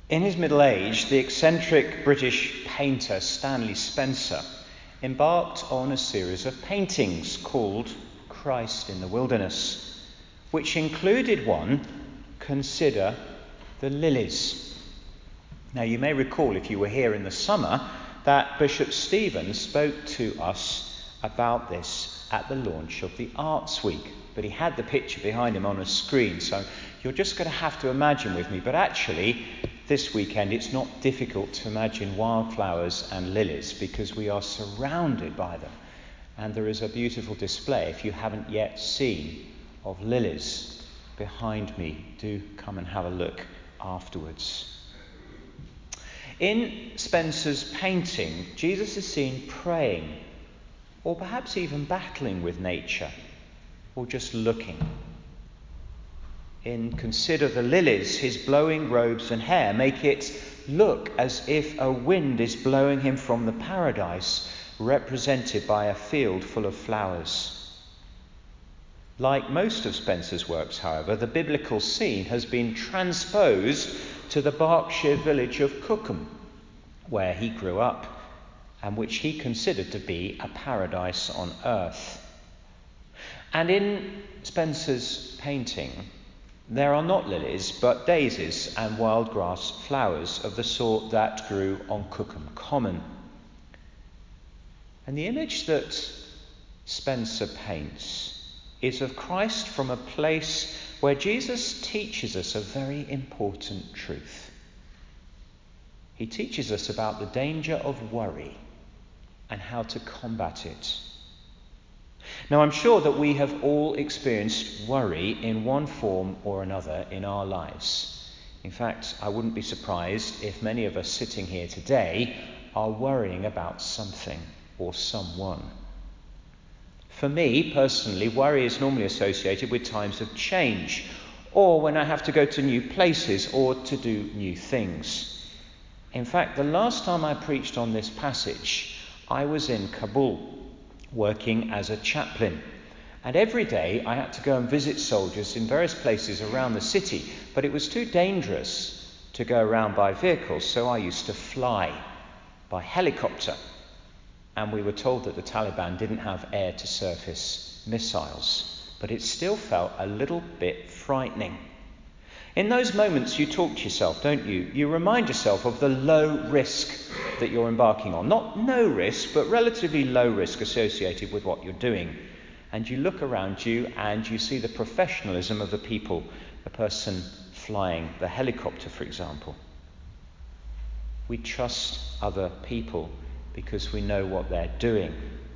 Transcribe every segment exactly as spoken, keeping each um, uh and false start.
In his middle age, the eccentric British painter Stanley Spencer embarked on a series of paintings called Christ in the Wilderness, which included one, Consider the Lilies. Now, you may recall, if you were here in the summer, that Bishop Stevens spoke to us about this at the launch of the Arts Week, but he had the picture behind him on a screen, so you're just going to have to imagine with me. But actually, this weekend, it's not difficult to imagine wildflowers and lilies because we are surrounded by them. And there is a beautiful display, if you haven't yet seen, of lilies behind me. Do come and have a look afterwards. In Spencer's painting, Jesus is seen praying, or perhaps even battling with nature, or just looking. In Consider the Lilies, his blowing robes and hair make it look as if a wind is blowing him from the paradise represented by a field full of flowers. Like most of Spencer's works, however, the biblical scene has been transposed to the Berkshire village of Cookham, where he grew up, and which he considered to be a paradise on earth. And in Spencer's painting, there are not lilies, but daisies and wild grass flowers of the sort that grew on Cookham Common. And the image that Spencer paints is of Christ from a place where Jesus teaches us a very important truth. He teaches us about the danger of worry and how to combat it. Now, I'm sure that we have all experienced worry in one form or another in our lives. In fact, I wouldn't be surprised if many of us sitting here today are worrying about something or someone. For me, personally, worry is normally associated with times of change, or when I have to go to new places or to do new things. In fact, the last time I preached on this passage, I was in Kabul, working as a chaplain. And every day I had to go and visit soldiers in various places around the city, but it was too dangerous to go around by vehicles, so I used to fly by helicopter. And we were told that the Taliban didn't have air-to-surface missiles, but it still felt a little bit frightening. In those moments you talk to yourself, don't you? You remind yourself of the low risk that you're embarking on. Not no risk, but relatively low risk associated with what you're doing. And you look around you and you see the professionalism of the people, the person flying the helicopter, for example. We trust other people because we know what they're doing.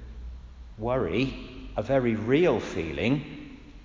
Worry, a very real feeling,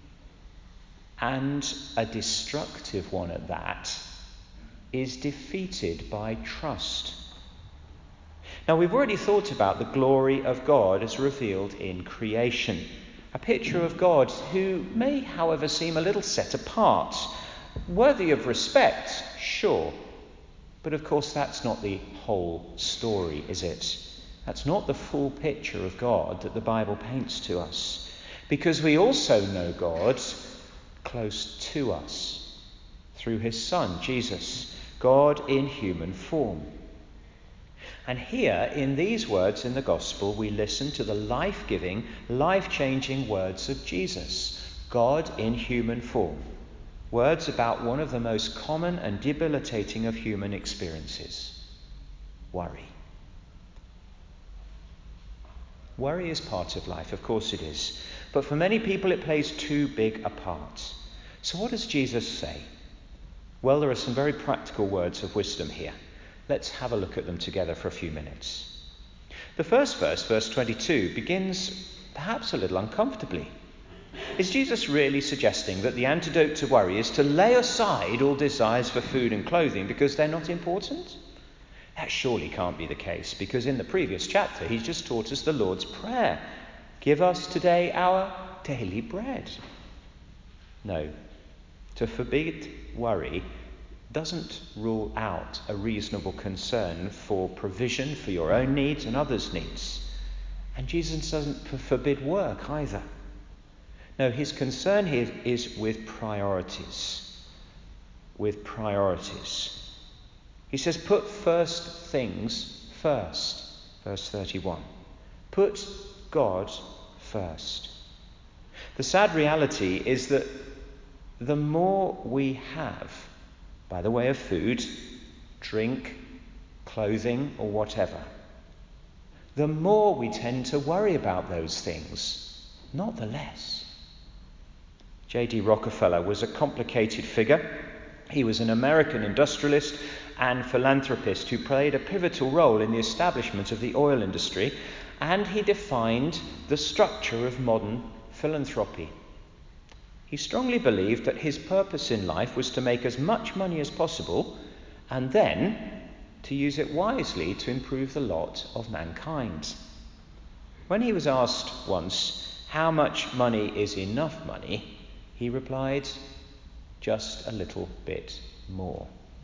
and a destructive one at that, is defeated by trust. Now, we've already thought about the glory of God as revealed in creation. A picture of God who may, however, seem a little set apart. Worthy of respect, sure. But of course, that's not the whole story, is it? That's not the full picture of God that the Bible paints to us. Because we also know God close to us through his Son, Jesus, God in human form. And here, in these words in the Gospel, we listen to the life-giving, life-changing words of Jesus, God in human form. Words about one of the most common and debilitating of human experiences: worry. Worry is part of life, of course it is. But for many people it plays too big a part. So what does Jesus say? Well, there are some very practical words of wisdom here. Let's have a look at them together for a few minutes. The first verse, verse twenty-two, begins perhaps a little uncomfortably. Is Jesus really suggesting that the antidote to worry is to lay aside all desires for food and clothing because they're not important? That surely can't be the case, because in the previous chapter he's just taught us the Lord's Prayer. Give us today our daily bread. No, to forbid worry doesn't rule out a reasonable concern for provision for your own needs and others' needs. And Jesus doesn't forbid work either. No, his concern here is with priorities. With priorities. He says, put first things first. Verse thirty-one. Put God first. The sad reality is that the more we have, by the way of food, drink, clothing, or whatever, the more we tend to worry about those things, not the less. J D Rockefeller was a complicated figure. He was an American industrialist and philanthropist who played a pivotal role in the establishment of the oil industry, and he defined the structure of modern philanthropy. He strongly believed that his purpose in life was to make as much money as possible and then to use it wisely to improve the lot of mankind. When he was asked once, how much money is enough money, he replied, just a little bit more.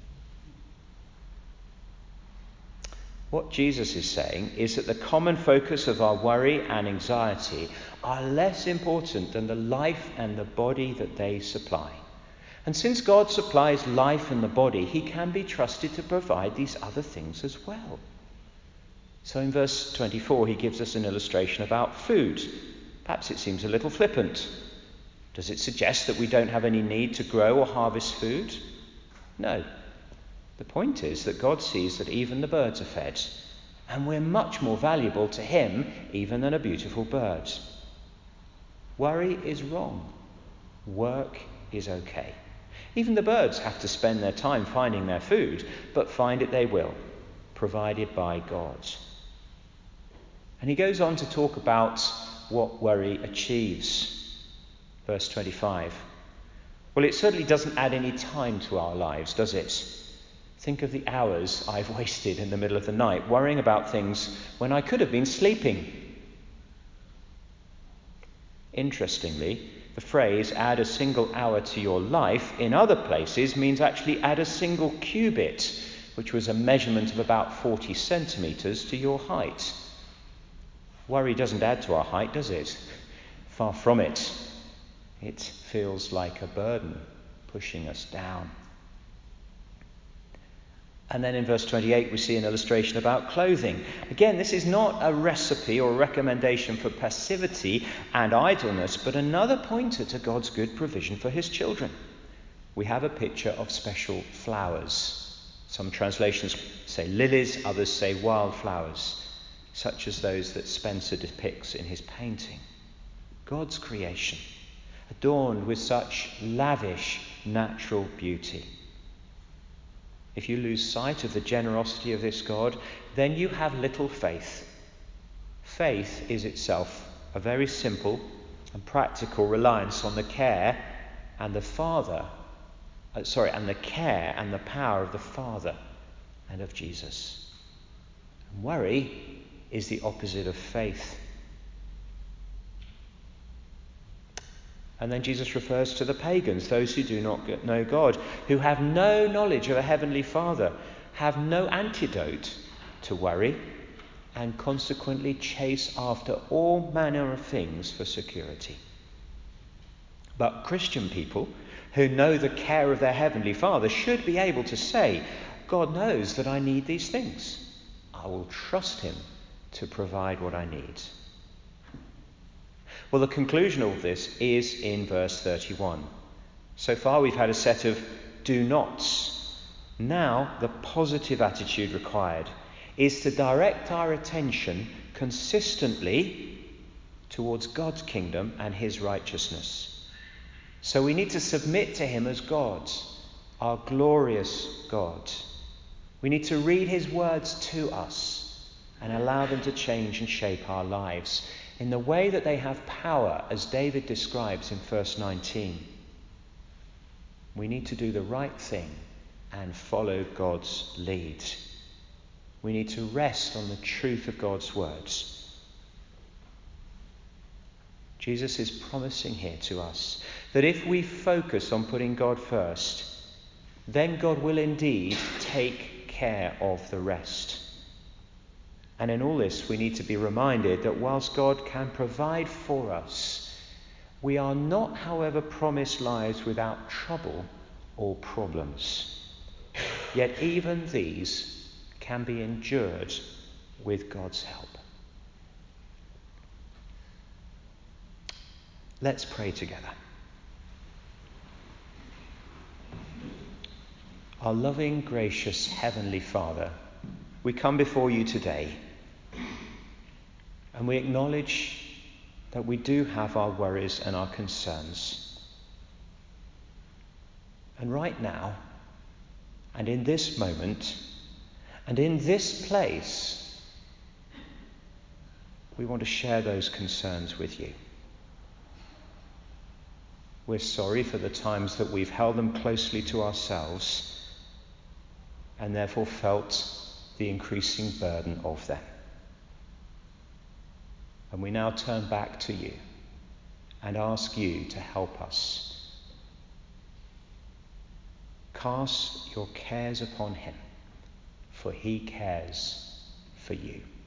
What Jesus is saying is that the common focus of our worry and anxiety are less important than the life and the body that they supply. And since God supplies life and the body, he can be trusted to provide these other things as well. So in verse twenty-four, he gives us an illustration about food. Perhaps it seems a little flippant. Does it suggest that we don't have any need to grow or harvest food? No. The point is that God sees that even the birds are fed, and we're much more valuable to him even than a beautiful bird. Worry is wrong. Work is okay. Even the birds have to spend their time finding their food, but find it they will, provided by God. And he goes on to talk about what worry achieves. Verse twenty-five. Well, it certainly doesn't add any time to our lives, does it? Think of the hours I've wasted in the middle of the night worrying about things when I could have been sleeping. Interestingly, the phrase add a single hour to your life in other places means actually add a single cubit, which was a measurement of about forty centimetres to your height. Worry doesn't add to our height, does it? Far from it. It feels like a burden pushing us down. And then in verse twenty-eight, we see an illustration about clothing. Again, this is not a recipe or a recommendation for passivity and idleness, but another pointer to God's good provision for his children. We have a picture of special flowers. Some translations say lilies, others say wildflowers, such as those that Spencer depicts in his painting. God's creation, adorned with such lavish natural beauty. If you lose sight of the generosity of this God, then you have little faith. Faith is itself a very simple and practical reliance on the care and the Father, uh, sorry, and the care and the power of the Father and of Jesus. And worry is the opposite of faith. And then Jesus refers to the pagans, those who do not know God, who have no knowledge of a heavenly Father, have no antidote to worry, and consequently chase after all manner of things for security. But Christian people who know the care of their heavenly Father should be able to say, God knows that I need these things. I will trust him to provide what I need. Well, the conclusion of this is in verse thirty-one. So far we've had a set of do nots. Now the positive attitude required is to direct our attention consistently towards God's kingdom and his righteousness. So we need to submit to him as God, our glorious God. We need to read his words to us and allow them to change and shape our lives in the way that they have power, as David describes in verse nineteen. We need to do the right thing and follow God's lead. We need to rest on the truth of God's words. Jesus is promising here to us that if we focus on putting God first, then God will indeed take care of the rest. And in all this, we need to be reminded that whilst God can provide for us, we are not, however, promised lives without trouble or problems. Yet even these can be endured with God's help. Let's pray together. Our loving, gracious Heavenly Father, we come before you today and we acknowledge that we do have our worries and our concerns. And right now, and in this moment, and in this place, we want to share those concerns with you. We're sorry for the times that we've held them closely to ourselves and therefore felt the increasing burden of them. And we now turn back to you and ask you to help us. Cast your cares upon him, for he cares for you.